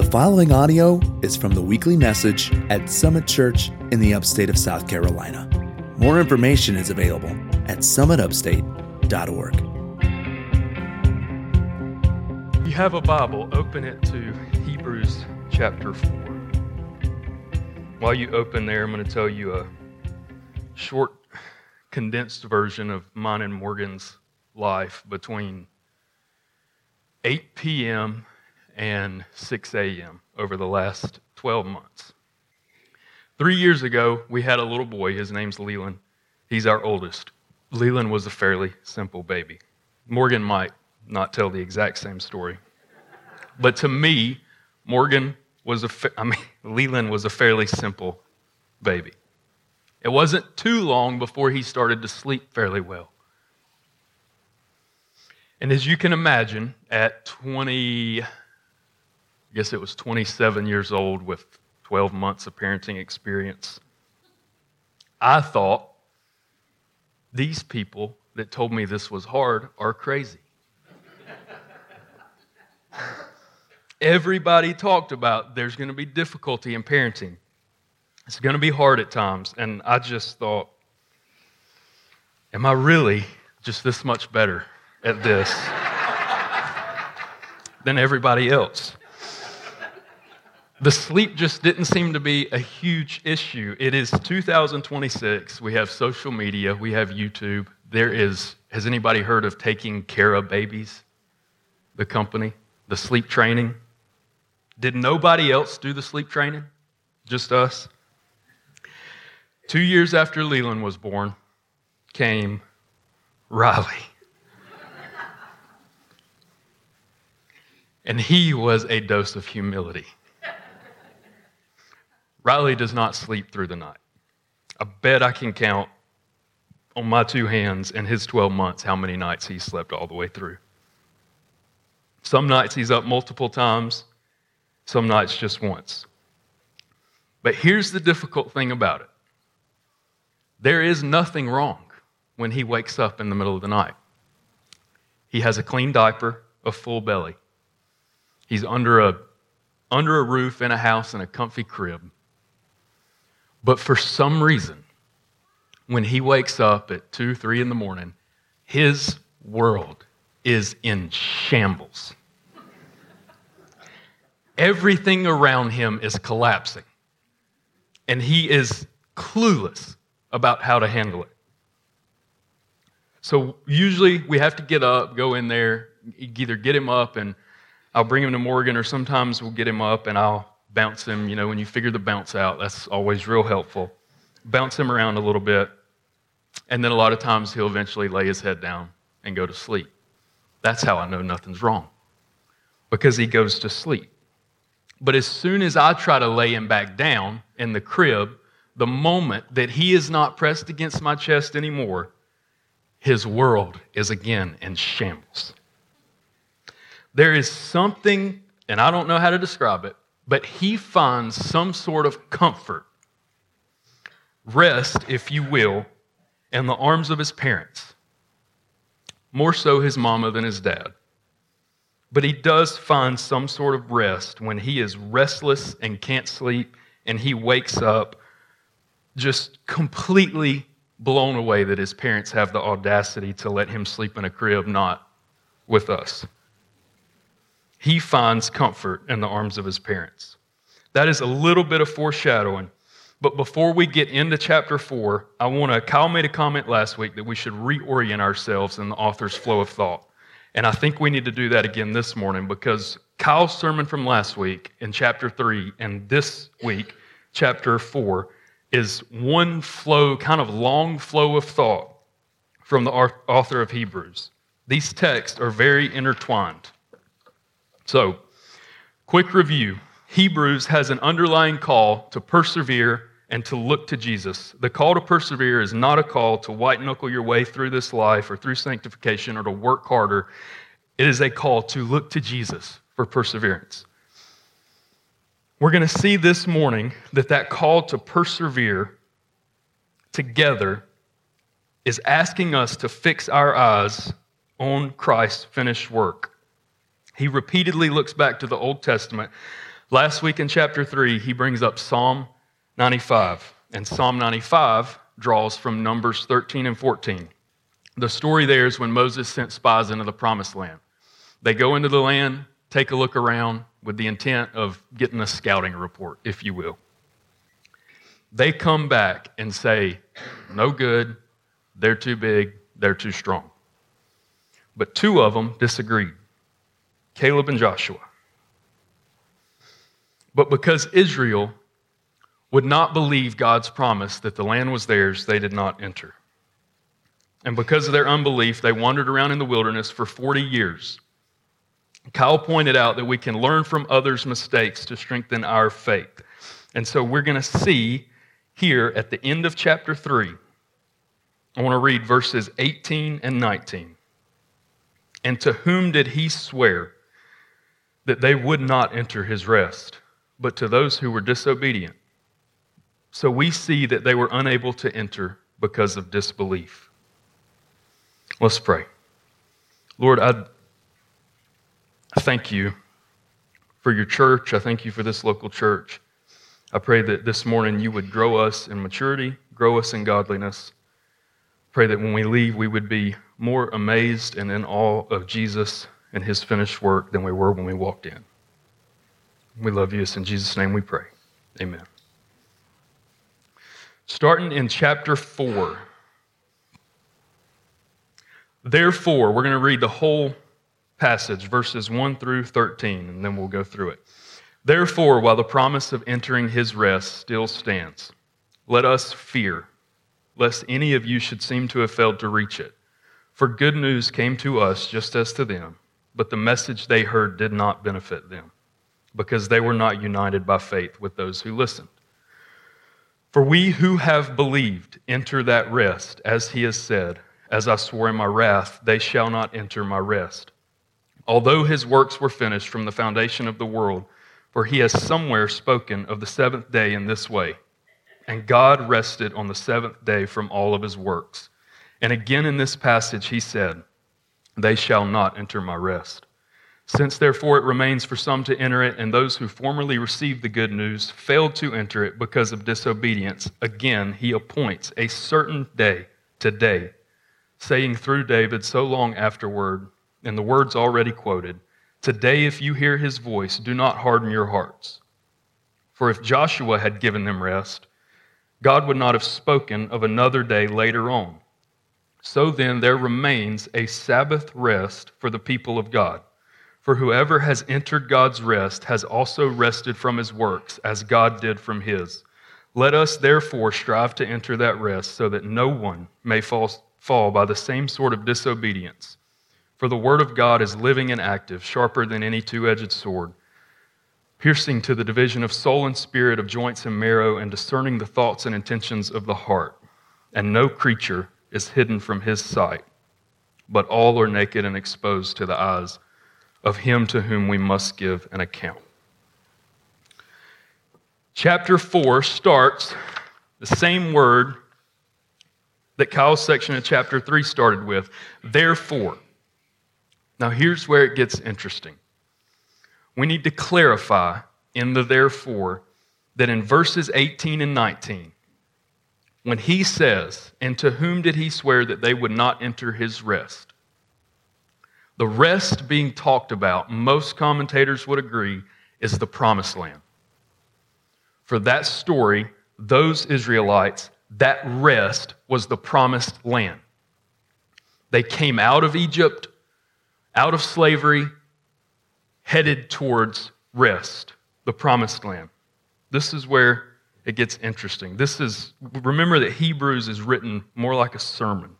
The following audio is from the weekly message at Summit Church in the upstate of South Carolina. More information is available at summitupstate.org. If you have a Bible, open it to Hebrews chapter 4. While you open there, I'm going to tell you a short, condensed version of mine and Morgan's life between 8 p.m. and 6 a.m. over the last 12 months. 3 years ago, we had a little boy. His name's Leland. He's our oldest. Leland was a fairly simple baby. Morgan might not tell the exact same story. But to me, Leland was a fairly simple baby. It wasn't too long before he started to sleep fairly well. And as you can imagine, at 27 years old with 12 months of parenting experience, I thought these people that told me this was hard are crazy. Everybody talked about there's going to be difficulty in parenting. It's going to be hard at times. And I just thought, am I really just this much better at this than everybody else? The sleep just didn't seem to be a huge issue. It is 2026. We have social media. We have YouTube. Has anybody heard of Taking Care of Babies? The company, the sleep training. Did nobody else do the sleep training? Just us? 2 years after Leland was born came Riley. And he was a dose of humility. Riley does not sleep through the night. I bet I can count on my two hands in his 12 months how many nights he slept all the way through. Some nights he's up multiple times, some nights just once. But here's the difficult thing about it. There is nothing wrong when he wakes up in the middle of the night. He has a clean diaper, a full belly. He's under a roof in a house in a comfy crib. But for some reason, when he wakes up at 2, 3 in the morning, his world is in shambles. Everything around him is collapsing. And he is clueless about how to handle it. So usually we have to get up, go in there, either get him up and I'll bring him to Morgan, or sometimes we'll get him up and I'll bounce him. You know, when you figure the bounce out, that's always real helpful. Bounce him around a little bit. And then a lot of times he'll eventually lay his head down and go to sleep. That's how I know nothing's wrong, because he goes to sleep. But as soon as I try to lay him back down in the crib, the moment that he is not pressed against my chest anymore, his world is again in shambles. There is something, and I don't know how to describe it, but he finds some sort of comfort, rest, if you will, in the arms of his parents. More so his mama than his dad. But he does find some sort of rest when he is restless and can't sleep, and he wakes up just completely blown away that his parents have the audacity to let him sleep in a crib, not with us. He finds comfort in the arms of his parents. That is a little bit of foreshadowing. But before we get into chapter 4, Kyle made a comment last week that we should reorient ourselves in the author's flow of thought. And I think we need to do that again this morning, because Kyle's sermon from last week in chapter 3 and this week, chapter 4, is one flow, kind of long flow of thought from the author of Hebrews. These texts are very intertwined. So, quick review. Hebrews has an underlying call to persevere and to look to Jesus. The call to persevere is not a call to white-knuckle your way through this life or through sanctification or to work harder. It is a call to look to Jesus for perseverance. We're going to see this morning that call to persevere together is asking us to fix our eyes on Christ's finished work. He repeatedly looks back to the Old Testament, Last week in chapter 3, he brings up Psalm 95, and Psalm 95 draws from Numbers 13 and 14. The story there is when Moses sent spies into the promised land. They go into the land, take a look around with the intent of getting a scouting report, if you will. They come back and say, no good, they're too big, they're too strong. But two of them disagreed, Caleb and Joshua. But because Israel would not believe God's promise that the land was theirs, they did not enter. And because of their unbelief, they wandered around in the wilderness for 40 years. Kyle pointed out that we can learn from others' mistakes to strengthen our faith. And so we're going to see here at the end of chapter 3, I want to read verses 18 and 19. And to whom did he swear that they would not enter his rest, but to those who were disobedient? So we see that they were unable to enter because of disbelief. Let's pray. Lord, I thank you for your church. I thank you for this local church. I pray that this morning you would grow us in maturity, grow us in godliness. Pray that when we leave, we would be more amazed and in awe of Jesus and his finished work than we were when we walked in. We love you. It's in Jesus' name we pray. Amen. Starting in chapter 4. Therefore, we're going to read the whole passage, verses 1 through 13, and then we'll go through it. Therefore, while the promise of entering his rest still stands, let us fear, lest any of you should seem to have failed to reach it. For good news came to us just as to them, but the message they heard did not benefit them, because they were not united by faith with those who listened. For we who have believed enter that rest, as he has said, as I swore in my wrath, they shall not enter my rest. Although his works were finished from the foundation of the world, for he has somewhere spoken of the seventh day in this way, and God rested on the seventh day from all of his works. And again in this passage he said, they shall not enter my rest. Since therefore it remains for some to enter it, and those who formerly received the good news failed to enter it because of disobedience, again he appoints a certain day, today, saying through David so long afterward, in the words already quoted, today if you hear his voice, do not harden your hearts. For if Joshua had given them rest, God would not have spoken of another day later on. So then there remains a Sabbath rest for the people of God. For whoever has entered God's rest has also rested from his works, as God did from his. Let us therefore strive to enter that rest, so that no one may fall by the same sort of disobedience. For the word of God is living and active, sharper than any two-edged sword, piercing to the division of soul and spirit, of joints and marrow, and discerning the thoughts and intentions of the heart. And no creature is hidden from his sight, but all are naked and exposed to the eyes of him to whom we must give an account. Chapter 4 starts the same word that Kyle's section of chapter 3 started with, therefore. Now here's where it gets interesting. We need to clarify in the therefore that in verses 18 and 19, when he says, and to whom did he swear that they would not enter his rest? The rest being talked about, most commentators would agree, is the promised land. For that story, those Israelites, that rest was the promised land. They came out of Egypt, out of slavery, headed towards rest, the promised land. This is where it gets interesting. Remember that Hebrews is written more like a sermon,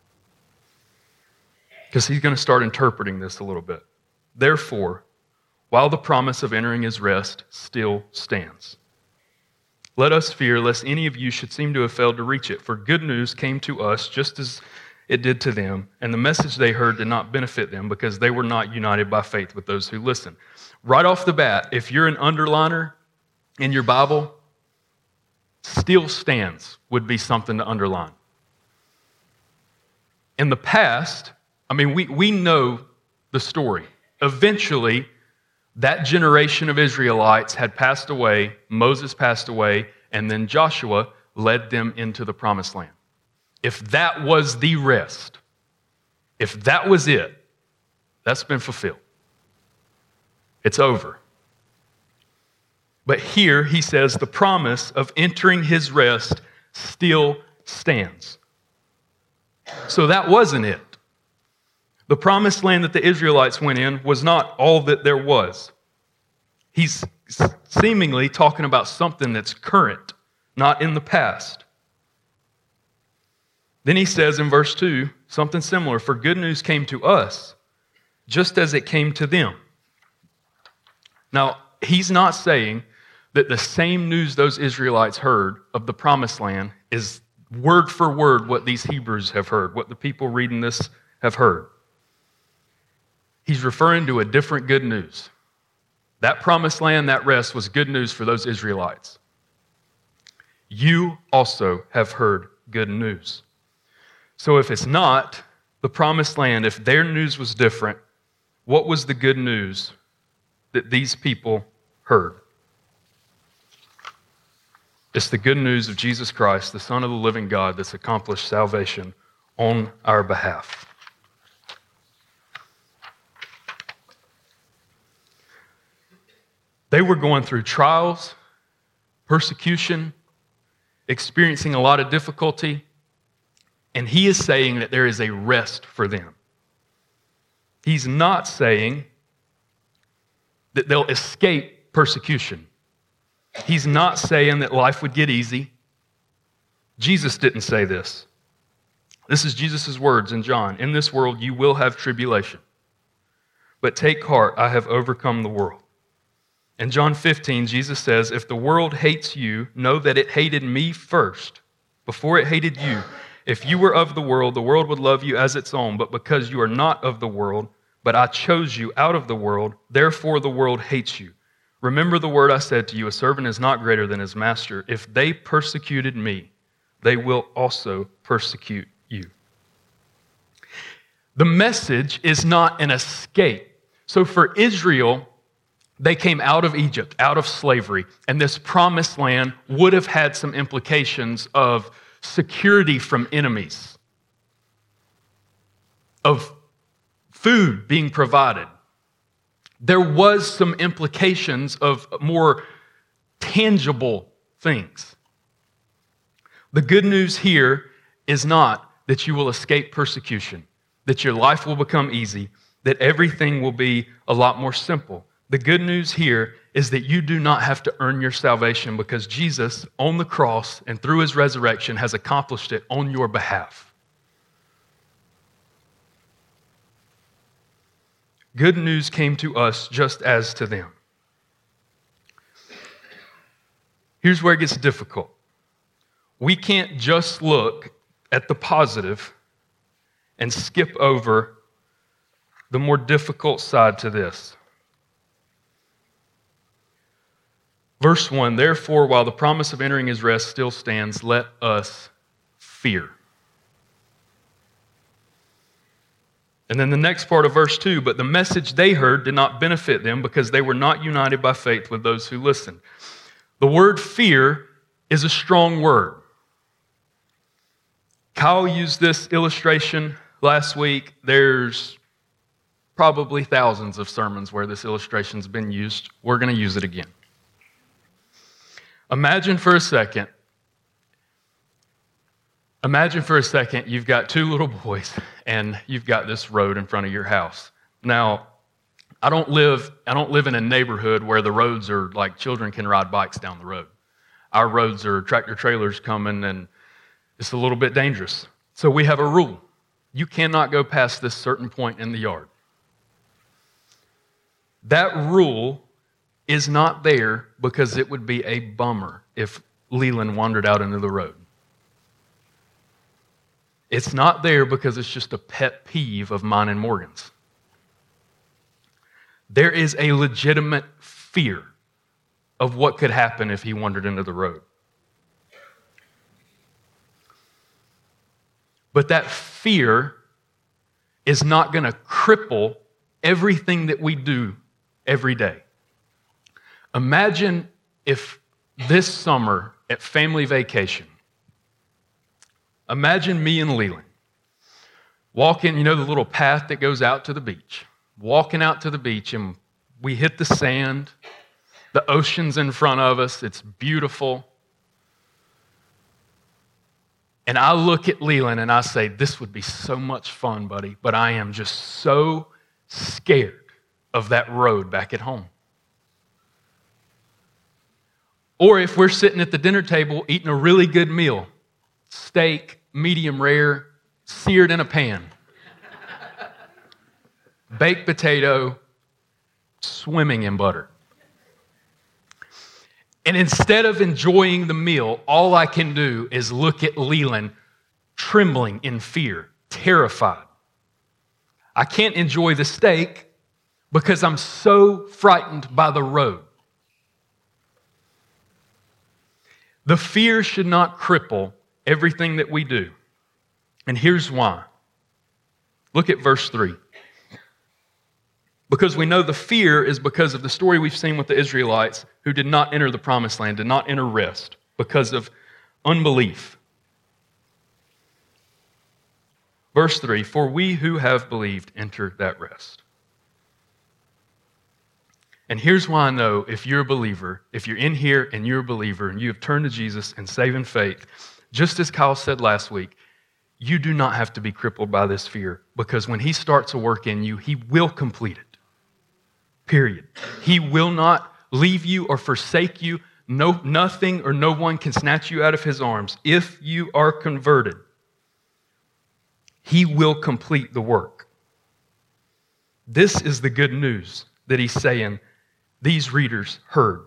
because he's going to start interpreting this a little bit. Therefore, while the promise of entering his rest still stands, let us fear lest any of you should seem to have failed to reach it. For good news came to us just as it did to them, and the message they heard did not benefit them because they were not united by faith with those who listened. Right off the bat, if you're an underliner in your Bible, still stands would be something to underline. In the past, we know the story. Eventually, That generation of Israelites had passed away, Moses passed away, and then Joshua led them into the promised land. If that was the rest, if that was it, that's been fulfilled. It's over. But here he says the promise of entering his rest still stands. So that wasn't it. The promised land that the Israelites went in was not all that there was. He's seemingly talking about something that's current, not in the past. Then he says in verse 2, something similar, for good news came to us, just as it came to them. Now, he's not saying that the same news those Israelites heard of the promised land is word for word what these Hebrews have heard, what the people reading this have heard. He's referring to a different good news. That promised land, that rest was good news for those Israelites. You also have heard good news. So if it's not the promised land, if their news was different, what was the good news that these people heard? It's the good news of Jesus Christ, the Son of the living God, that's accomplished salvation on our behalf. They were going through trials, persecution, experiencing a lot of difficulty, and he is saying that there is a rest for them. He's not saying that they'll escape persecution. He's not saying that life would get easy. Jesus didn't say this. This is Jesus' words in John. In this world you will have tribulation, but take heart, I have overcome the world. In John 15, Jesus says, if the world hates you, know that it hated me first, before it hated you. If you were of the world would love you as its own, but because you are not of the world, but I chose you out of the world, therefore the world hates you. Remember the word I said to you, a servant is not greater than his master. If they persecuted me, they will also persecute you. The message is not an escape. So for Israel, they came out of Egypt, out of slavery, and this promised land would have had some implications of security from enemies, of food being provided. There was some implications of more tangible things. The good news here is not that you will escape persecution, that your life will become easy, that everything will be a lot more simple. The good news here is that you do not have to earn your salvation because Jesus on the cross and through his resurrection has accomplished it on your behalf. Good news came to us just as to them. Here's where it gets difficult. We can't just look at the positive and skip over the more difficult side to this. Verse 1, therefore, while the promise of entering his rest still stands, let us fear. And then the next part of verse 2, but the message they heard did not benefit them because they were not united by faith with those who listened. The word fear is a strong word. Kyle used this illustration last week. There's probably thousands of sermons where this illustration's been used. We're going to use it again. Imagine for a second you've got two little boys and you've got this road in front of your house. Now, I don't live in a neighborhood where the roads are like children can ride bikes down the road. Our roads are tractor trailers coming and it's a little bit dangerous. So we have a rule. You cannot go past this certain point in the yard. That rule is not there because it would be a bummer if Leland wandered out into the road. It's not there because it's just a pet peeve of mine and Morgan's. There is a legitimate fear of what could happen if he wandered into the road. But that fear is not going to cripple everything that we do every day. Imagine if this summer at family vacation, imagine me and Leland walking, the little path that goes out to the beach, walking out to the beach, and we hit the sand, the ocean's in front of us, it's beautiful. And I look at Leland and I say, this would be so much fun, buddy, but I am just so scared of that road back at home. Or if we're sitting at the dinner table eating a really good meal, steak, medium rare, seared in a pan, baked potato, swimming in butter. And instead of enjoying the meal, all I can do is look at Leland trembling in fear, terrified. I can't enjoy the steak because I'm so frightened by the road. The fear should not cripple everything that we do. And here's why. Look at verse 3. Because we know the fear is because of the story we've seen with the Israelites who did not enter the promised land, did not enter rest because of unbelief. Verse 3, for we who have believed enter that rest. And here's why I know if you're a believer, if you're in here and you're a believer and you have turned to Jesus and saving faith, just as Kyle said last week, you do not have to be crippled by this fear because when he starts a work in you, he will complete it. Period. He will not leave you or forsake you. No, nothing or no one can snatch you out of his arms. If you are converted, he will complete the work. This is the good news that he's saying these readers heard.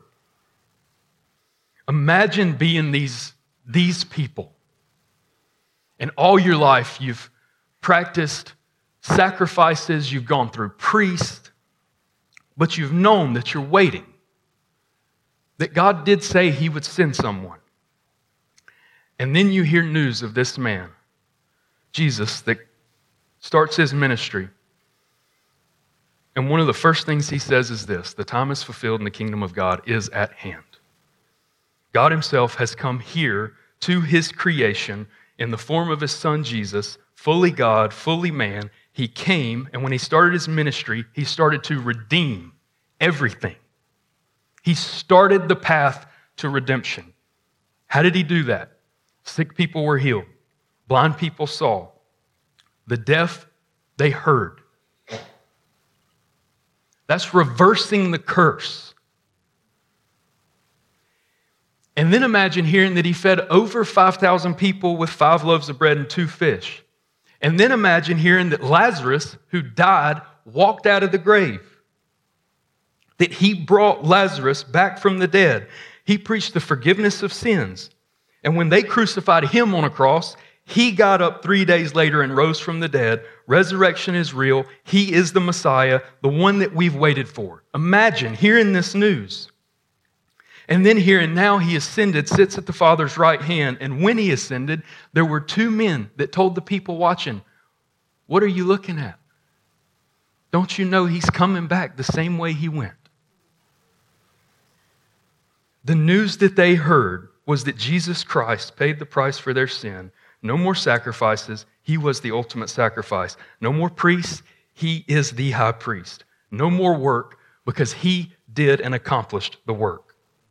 Imagine being these people. And all your life you've practiced sacrifices, you've gone through priests, but you've known that you're waiting. That God did say he would send someone. And then you hear news of this man, Jesus, that starts his ministry. And one of the first things he says is this: the time is fulfilled and the kingdom of God is at hand. God himself has come here to his creation in the form of his son Jesus, fully God, fully man. He came, and when he started his ministry, he started to redeem everything. He started the path to redemption. How did he do that? Sick people were healed. Blind people saw. The deaf, they heard. That's reversing the curse. And then imagine hearing that he fed over 5,000 people with 5 loaves of bread and 2 fish. And then imagine hearing that Lazarus, who died, walked out of the grave. That he brought Lazarus back from the dead. He preached the forgiveness of sins. And when they crucified him on a cross, he got up 3 days later and rose from the dead. Resurrection is real. He is the Messiah, the one that we've waited for. Imagine hearing this news. And then hearing now he ascended, sits at the Father's right hand. And when he ascended, there were 2 men that told the people watching, "What are you looking at? Don't you know he's coming back the same way he went?" The news that they heard was that Jesus Christ paid the price for their sin. No more sacrifices. He was the ultimate sacrifice. No more priests. He is the high priest. No more work because he did and accomplished the work.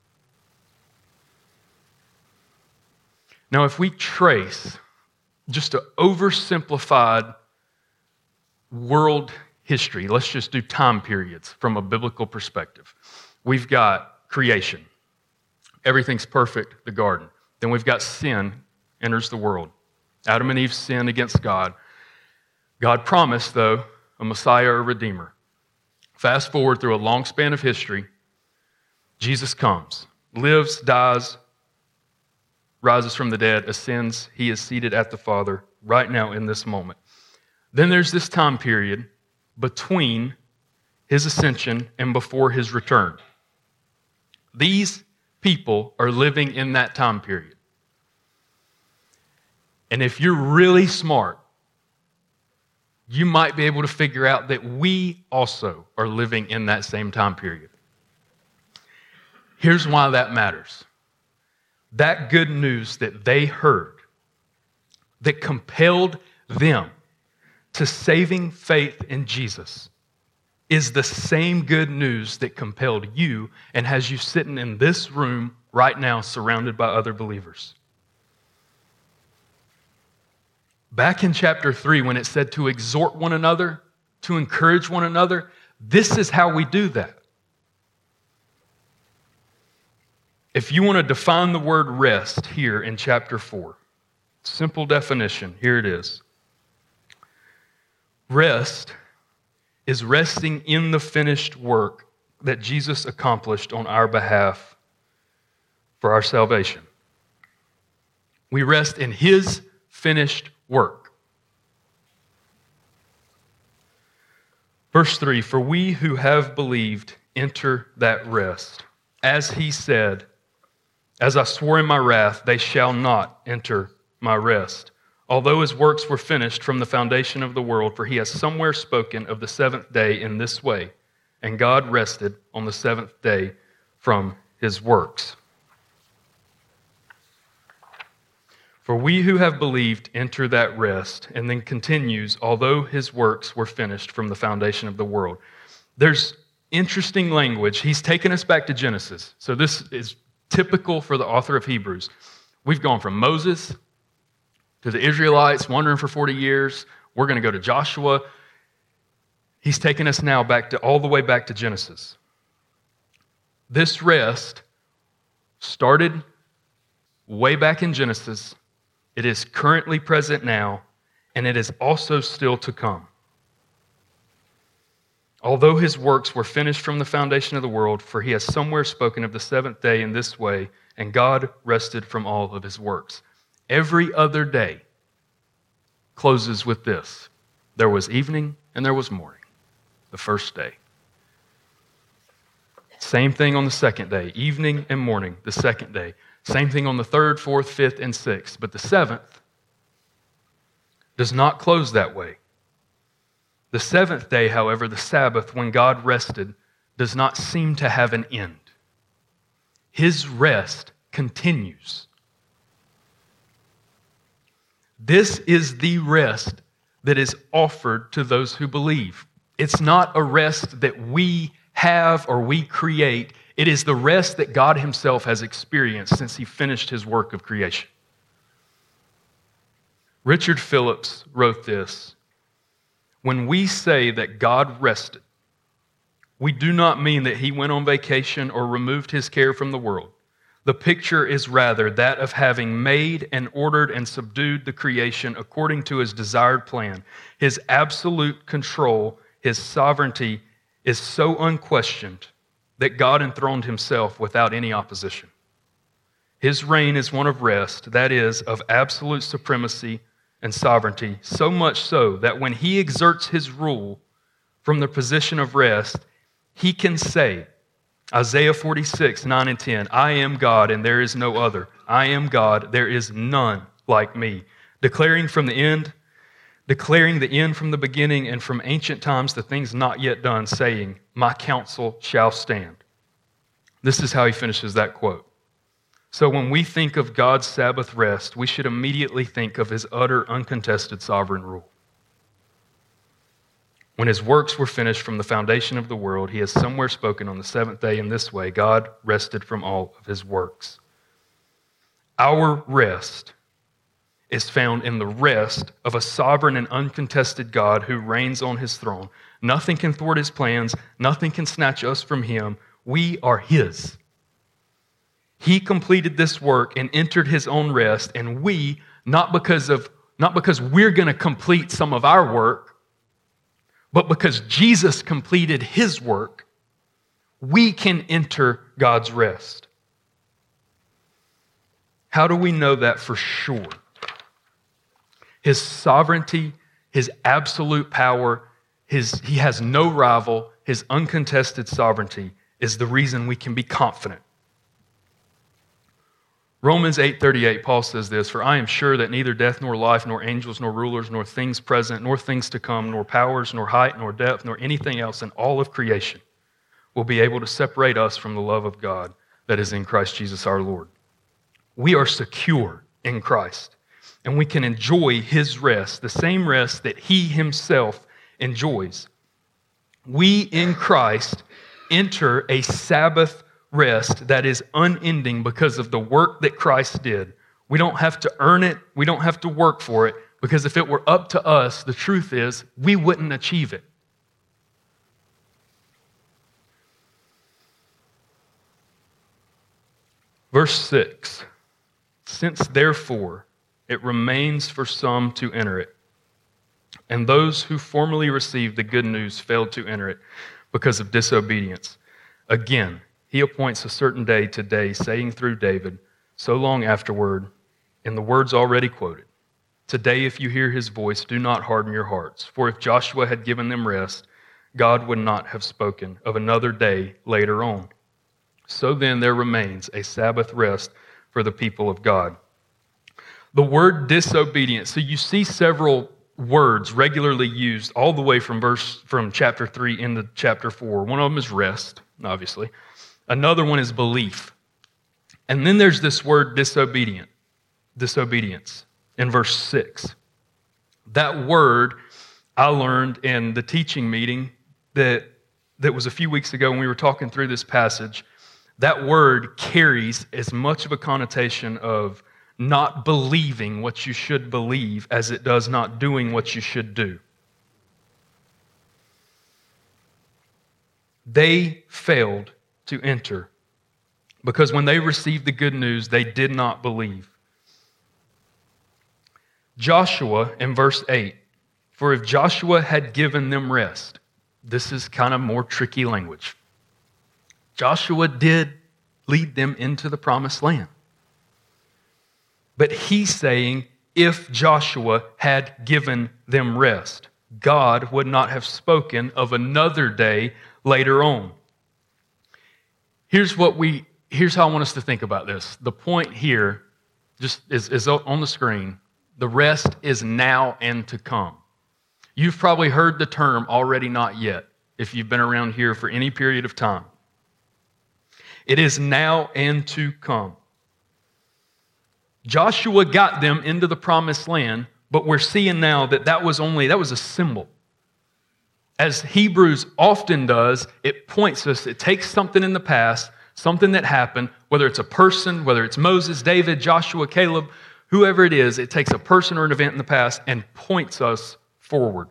Now, if we trace just an oversimplified world history, let's just do time periods from a biblical perspective. We've got creation. Everything's perfect, the garden. Then we've got sin enters the world. Adam and Eve sinned against God. God promised, though, a Messiah or a Redeemer. Fast forward through a long span of history, Jesus comes, lives, dies, rises from the dead, ascends. He is seated at the Father right now in this moment. Then there's this time period between his ascension and before his return. These people are living in that time period. And if you're really smart, you might be able to figure out that we also are living in that same time period. Here's why that matters. That good news that they heard, that compelled them to saving faith in Jesus, is the same good news that compelled you and has you sitting in this room right now surrounded by other believers. Back in chapter 3, when it said to exhort one another, to encourage one another, this is how we do that. If you want to define the word rest here in chapter 4, simple definition, here it is. Rest is resting in the finished work that Jesus accomplished on our behalf for our salvation. We rest in His finished work. Verse 3, for we who have believed enter that rest. As He said, as I swore in my wrath, they shall not enter my rest. Although His works were finished from the foundation of the world, for He has somewhere spoken of the seventh day in this way, and God rested on the seventh day from His works. For we who have believed enter that rest, and then continues, although His works were finished from the foundation of the world. There's interesting language. He's taken us back to Genesis. So this is typical for the author of Hebrews. We've gone from Moses to the Israelites wandering for 40 years. We're going to go to Joshua. He's taken us now all the way back to Genesis. This rest started way back in Genesis. It is currently present now, and it is also still to come. Although His works were finished from the foundation of the world, for He has somewhere spoken of the seventh day in this way, and God rested from all of His works. Every other day closes with this. There was evening and there was morning, the first day. Same thing on the second day, evening and morning, the second day. Same thing on the third, fourth, fifth, and sixth. But the seventh does not close that way. The seventh day, however, the Sabbath, when God rested, does not seem to have an end. His rest continues. This is the rest that is offered to those who believe. It's not a rest that we have or we create. It is the rest that God Himself has experienced since He finished His work of creation. Richard Phillips wrote this: when we say that God rested, we do not mean that He went on vacation or removed His care from the world. The picture is rather that of having made and ordered and subdued the creation according to His desired plan. His absolute control, His sovereignty is so unquestioned that God enthroned Himself without any opposition. His reign is one of rest, that is, of absolute supremacy and sovereignty, so much so that when He exerts His rule from the position of rest, He can say, Isaiah 46, 9 and 10, I am God and there is no other. I am God, there is none like me. Declaring the end from the beginning and from ancient times the things not yet done, saying, my counsel shall stand. This is how he finishes that quote. So when we think of God's Sabbath rest, we should immediately think of His utter, uncontested sovereign rule. When His works were finished from the foundation of the world, He has somewhere spoken on the seventh day in this way, God rested from all of His works. Our rest is found in the rest of a sovereign and uncontested God who reigns on His throne. Nothing can thwart His plans. Nothing can snatch us from Him. We are His. He completed this work and entered His own rest, and we, not because we're going to complete some of our work, but because Jesus completed His work, we can enter God's rest. How do we know that for sure? His sovereignty, His absolute power, He has no rival, His uncontested sovereignty is the reason we can be confident. Romans 8:38, Paul says this, for I am sure that neither death nor life, nor angels, nor rulers, nor things present, nor things to come, nor powers, nor height, nor depth, nor anything else in all of creation will be able to separate us from the love of God that is in Christ Jesus our Lord. We are secure in Christ, and we can enjoy his rest, the same rest that he himself enjoys. We in Christ enter a Sabbath rest that is unending because of the work that Christ did. We don't have to earn it. We don't have to work for it, because if it were up to us, the truth is we wouldn't achieve it. Verse 6, since therefore it remains for some to enter it, and those who formerly received the good news failed to enter it because of disobedience. Again, he appoints a certain day today, saying through David, so long afterward, in the words already quoted, today if you hear his voice, do not harden your hearts. For if Joshua had given them rest, God would not have spoken of another day later on. So then there remains a Sabbath rest for the people of God. The word disobedience, so you see several words regularly used all the way from chapter 3 into chapter 4. One of them is rest, obviously. Another one is belief. And then there's this word disobedience in verse 6. That word I learned in the teaching meeting that was a few weeks ago when we were talking through this passage. That word carries as much of a connotation of not believing what you should believe as it does not doing what you should do. They failed to enter because when they received the good news, they did not believe. Joshua in verse 8, for if Joshua had given them rest, this is kind of more tricky language. Joshua did lead them into the promised land. But he's saying, if Joshua had given them rest, God would not have spoken of another day later on. Here's how I want us to think about this. The point here just is on the screen. The rest is now and to come. You've probably heard the term already not yet if you've been around here for any period of time. It is now and to come. Joshua got them into the promised land, but we're seeing now that was a symbol. As Hebrews often does, it points us, it takes something in the past, something that happened, whether it's a person, whether it's Moses, David, Joshua, Caleb, whoever it is, it takes a person or an event in the past and points us forward.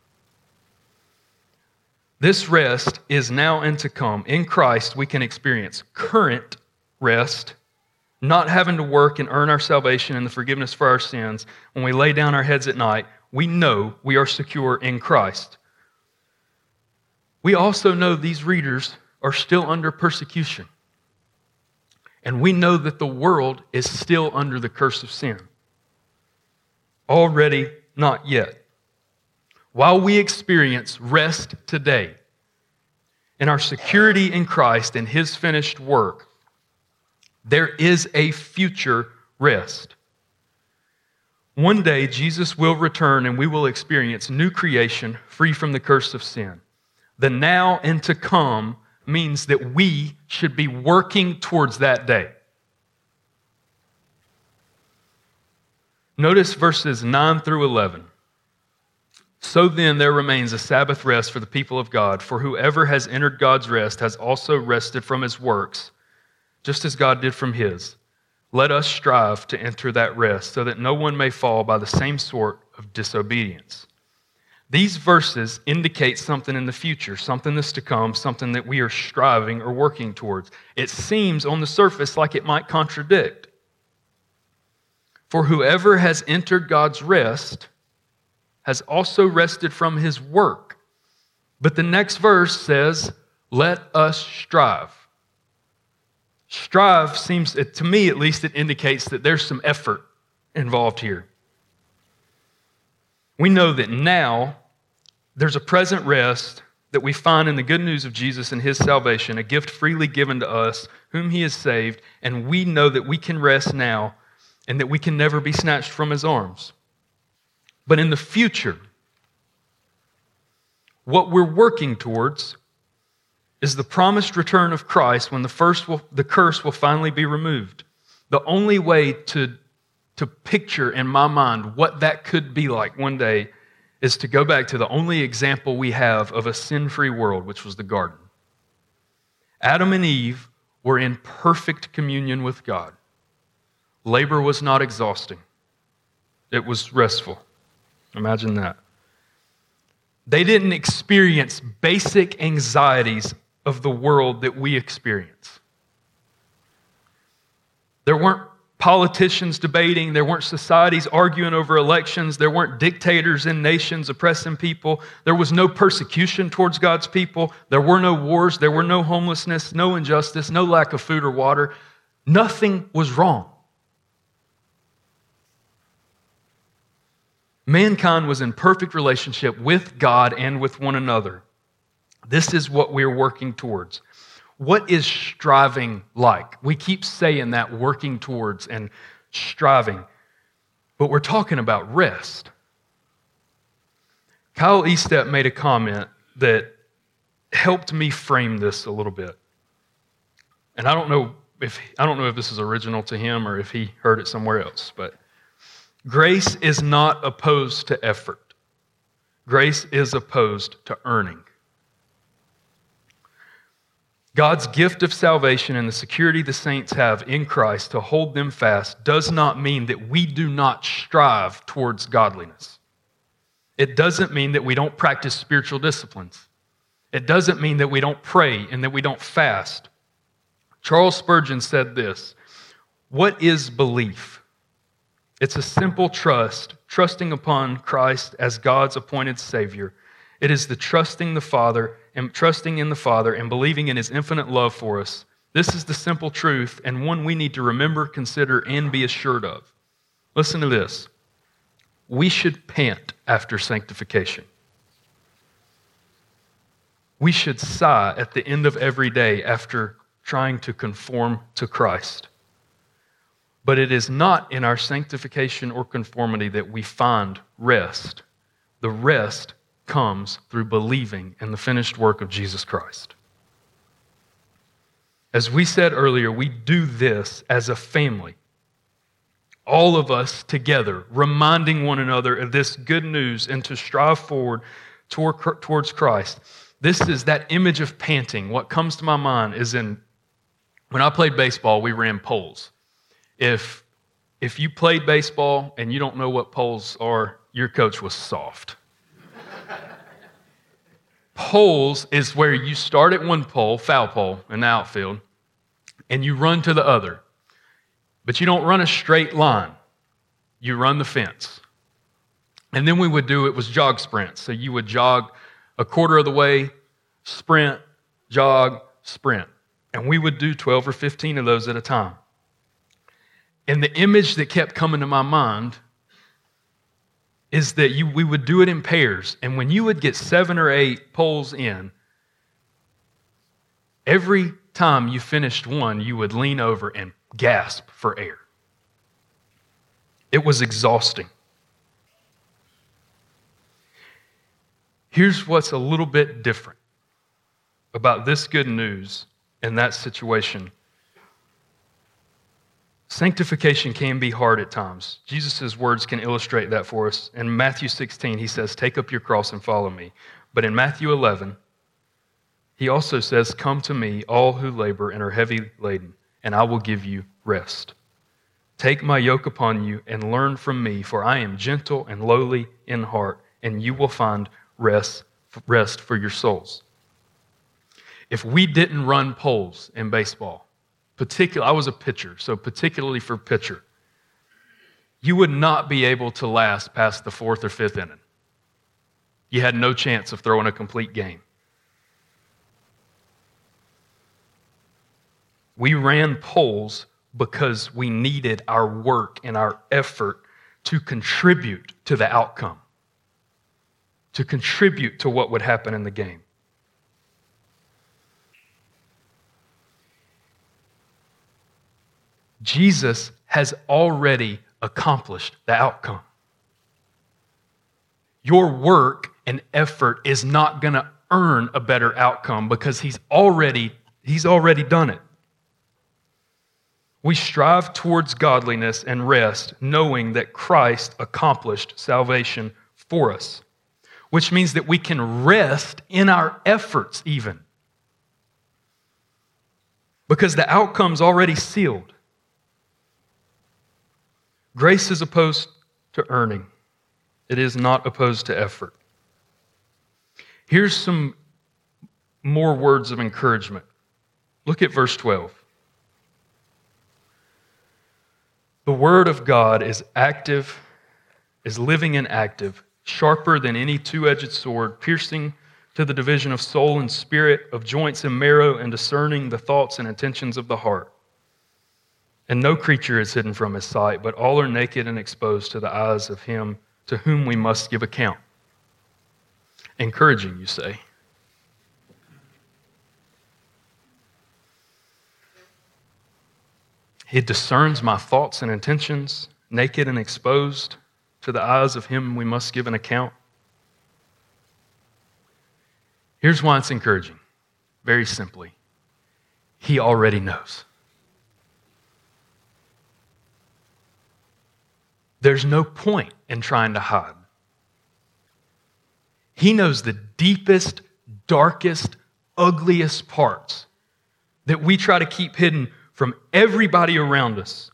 This rest is now and to come. In Christ, we can experience current rest, not having to work and earn our salvation and the forgiveness for our sins. When we lay down our heads at night, we know we are secure in Christ. We also know these readers are still under persecution. And we know that the world is still under the curse of sin. Already, not yet. While we experience rest today in our security in Christ and his finished work, there is a future rest. One day, Jesus will return and we will experience new creation free from the curse of sin. The now and to come means that we should be working towards that day. Notice verses 9 through 11. So then there remains a Sabbath rest for the people of God, for whoever has entered God's rest has also rested from his works, just as God did from his. Let us strive to enter that rest, so that no one may fall by the same sort of disobedience. These verses indicate something in the future, something that's to come, something that we are striving or working towards. It seems on the surface like it might contradict. For whoever has entered God's rest has also rested from his work. But the next verse says, let us strive. Strive seems, to me at least, it indicates that there's some effort involved here. We know that now there's a present rest that we find in the good news of Jesus and his salvation, a gift freely given to us, whom he has saved, and we know that we can rest now and that we can never be snatched from his arms. But in the future, what we're working towards is the promised return of Christ when the curse will finally be removed. The only way to picture in my mind what that could be like one day is to go back to the only example we have of a sin-free world, which was the garden. Adam and Eve were in perfect communion with God. Labor was not exhausting. It was restful. Imagine that. They didn't experience basic anxieties of the world that we experience. There weren't politicians debating. There weren't societies arguing over elections. There weren't dictators in nations oppressing people. There was no persecution towards God's people. There were no wars. There were no homelessness, no injustice, no lack of food or water. Nothing was wrong. Mankind was in perfect relationship with God and with one another. This is what we're working towards. What is striving like? We keep saying that, working towards and striving, but we're talking about rest. Kyle Estep made a comment that helped me frame this a little bit. And I don't know if this is original to him or if he heard it somewhere else, but grace is not opposed to effort. Grace is opposed to earning. God's gift of salvation and the security the saints have in Christ to hold them fast does not mean that we do not strive towards godliness. It doesn't mean that we don't practice spiritual disciplines. It doesn't mean that we don't pray and that we don't fast. Charles Spurgeon said this, "What is belief? It's a simple trusting upon Christ as God's appointed Savior. It is the trusting in the Father and believing in His infinite love for us. This is the simple truth and one we need to remember, consider, and be assured of." Listen to this. We should pant after sanctification. We should sigh at the end of every day after trying to conform to Christ. But it is not in our sanctification or conformity that we find rest. The rest comes through believing in the finished work of Jesus Christ. As we said earlier, we do this as a family. All of us together, reminding one another of this good news and to strive forward towards Christ. This is that image of panting. What comes to my mind is when I played baseball, we ran poles. If you played baseball and you don't know what poles are, your coach was soft. Poles is where you start at one pole, foul pole in the outfield, and you run to the other. But you don't run a straight line. You run the fence. And then we would do, it was jog sprints. So you would jog a quarter of the way, sprint, jog, sprint. And we would do 12 or 15 of those at a time. And the image that kept coming to my mind is that we would do it in pairs. And when you would get 7 or 8 poles in, every time you finished one, you would lean over and gasp for air. It was exhausting. Here's what's a little bit different about this good news and that situation. Sanctification can be hard at times. Jesus' words can illustrate that for us. In Matthew 16, he says, "Take up your cross and follow me." But in Matthew 11, he also says, "Come to me, all who labor and are heavy laden, and I will give you rest. Take my yoke upon you and learn from me, for I am gentle and lowly in heart, and you will find rest for your souls." If we didn't run poles in baseball, I was a pitcher, so particularly for pitcher, you would not be able to last past the 4th or 5th inning. You had no chance of throwing a complete game. We ran poles because we needed our work and our effort to contribute to the outcome, to contribute to what would happen in the game. Jesus has already accomplished the outcome. Your work and effort is not going to earn a better outcome because he's already done it. We strive towards godliness and rest, knowing that Christ accomplished salvation for us, which means that we can rest in our efforts even, because the outcome's already sealed. Grace is opposed to earning. It is not opposed to effort. Here's some more words of encouragement. Look at verse 12. The word of God is active, is living and active, sharper than any two-edged sword, piercing to the division of soul and spirit, of joints and marrow, and discerning the thoughts and intentions of the heart. And no creature is hidden from his sight, but all are naked and exposed to the eyes of him to whom we must give account. Encouraging, you say. He discerns my thoughts and intentions, naked and exposed to the eyes of him we must give an account. Here's why it's encouraging. Very simply, he already knows. There's no point in trying to hide. He knows the deepest, darkest, ugliest parts that we try to keep hidden from everybody around us.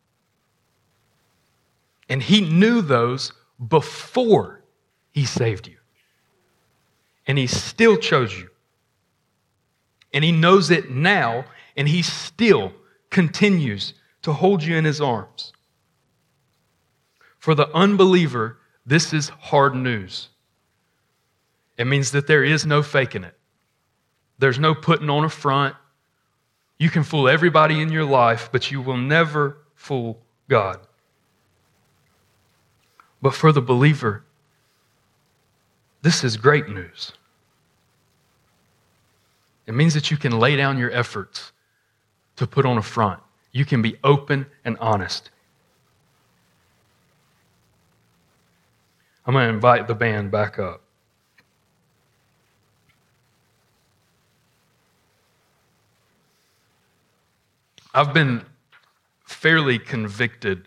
And he knew those before he saved you. And he still chose you. And he knows it now, and he still continues to hold you in his arms. For the unbeliever, this is hard news. It means that there is no faking it. There's no putting on a front. You can fool everybody in your life, but you will never fool God. But for the believer, this is great news. It means that you can lay down your efforts to put on a front. You can be open and honest. I'm going to invite the band back up. I've been fairly convicted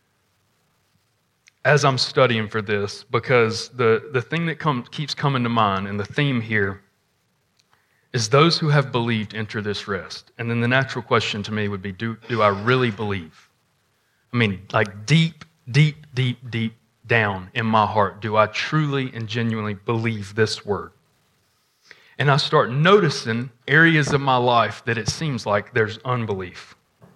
as I'm studying for this, because the thing that keeps coming to mind, and the theme here, is those who have believed enter this rest. And then the natural question to me would be, do I really believe? I mean, like deep down in my heart, do I truly and genuinely believe this word? And I start noticing areas of my life that it seems like there's unbelief.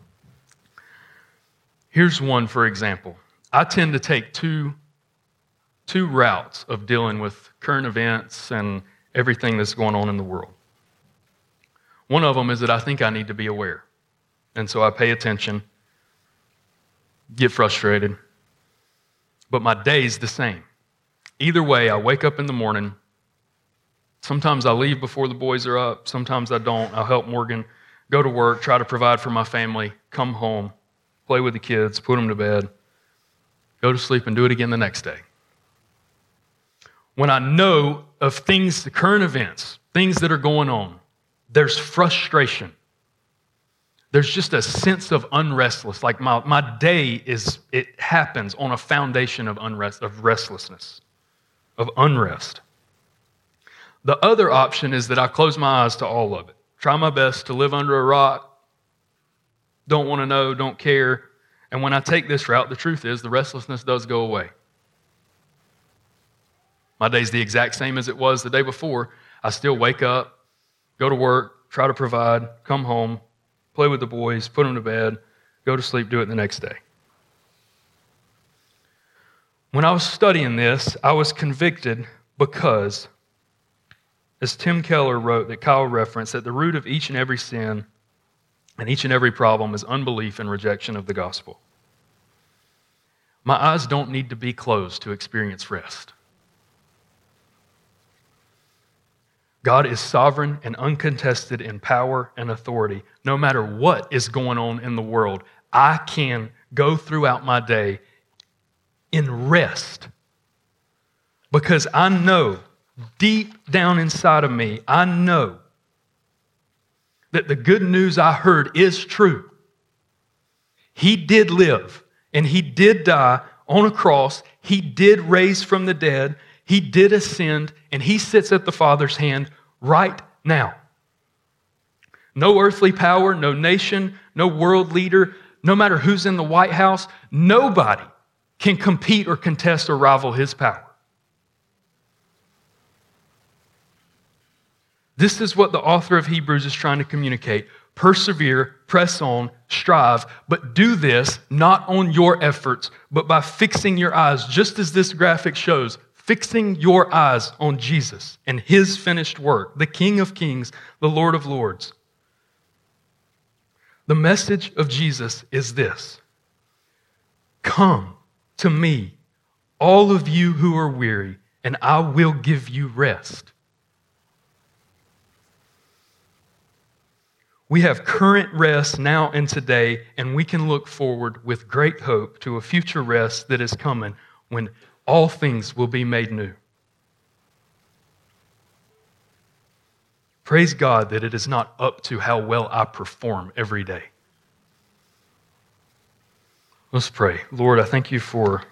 Here's one, for example. I tend to take two routes of dealing with current events and everything that's going on in the world. One of them is that I think I need to be aware. And so I pay attention, get frustrated, but my day's the same. Either way, I wake up in the morning. Sometimes I leave before the boys are up. Sometimes I don't. I'll help Morgan go to work, try to provide for my family, come home, play with the kids, put them to bed, go to sleep, and do it again the next day. When I know of things, the current events, things that are going on, there's frustration. There's just a sense of unrestless. Like my day it happens on a foundation of unrest, of restlessness, of unrest. The other option is that I close my eyes to all of it. Try my best to live under a rock. Don't want to know, don't care. And when I take this route, the truth is the restlessness does go away. My day's the exact same as it was the day before. I still wake up, go to work, try to provide, come home, play with the boys, put them to bed, go to sleep, do it the next day. When I was studying this, I was convicted because, as Tim Keller wrote, that Kyle referenced, at the root of each and every sin and each and every problem is unbelief and rejection of the gospel. My eyes don't need to be closed to experience rest. God is sovereign and uncontested in power and authority. No matter what is going on in the world, I can go throughout my day in rest because I know deep down inside of me, I know that the good news I heard is true. He did live, and he did die on a cross. He did raise from the dead. He did ascend, and he sits at the Father's hand right now. No earthly power, no nation, no world leader, no matter who's in the White House, nobody can compete or contest or rival his power. This is what the author of Hebrews is trying to communicate. Persevere, press on, strive, but do this not on your efforts, but by fixing your eyes, just as this graphic shows, fixing your eyes on Jesus and his finished work, the King of Kings, the Lord of Lords. The message of Jesus is this: come to me, all of you who are weary, and I will give you rest. We have current rest now and today, and we can look forward with great hope to a future rest that is coming when all things will be made new. Praise God that it is not up to how well I perform every day. Let's pray. Lord, I thank you for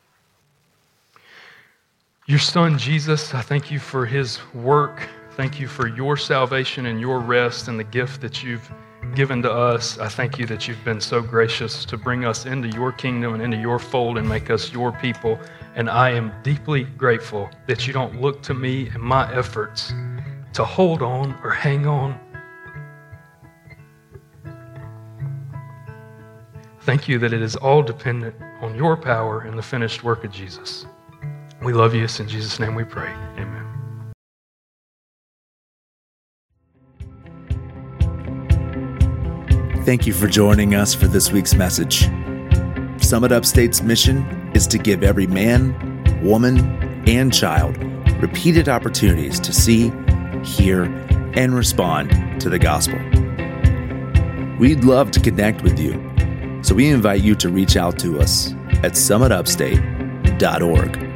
your Son, Jesus. I thank you for his work. Thank you for your salvation and your rest and the gift that you've given to us. I thank you that you've been so gracious to bring us into your kingdom and into your fold and make us your people. And I am deeply grateful that you don't look to me and my efforts to hold on or hang on. Thank you that it is all dependent on your power and the finished work of Jesus. We love you. It's in Jesus' name we pray. Amen. Thank you for joining us for this week's message. Summit Upstate's mission is to give every man, woman, and child repeated opportunities to see, hear, and respond to the gospel. We'd love to connect with you, so we invite you to reach out to us at summitupstate.org.